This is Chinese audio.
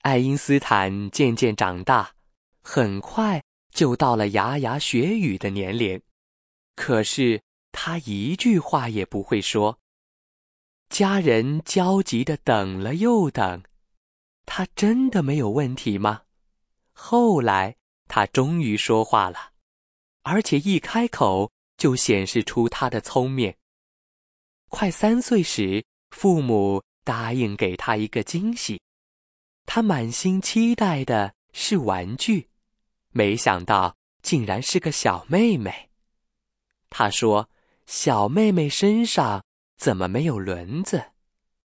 爱因斯坦渐渐长大，很快就到了牙牙学语的年龄。可是他一句话也不会说。家人焦急地等了又等，他真的没有问题吗？后来他终于说话了，而且一开口就显示出他的聪明。快3岁时，父母答应给他一个惊喜，他满心期待的是玩具，没想到竟然是个小妹妹。他说，小妹妹身上怎么没有轮子？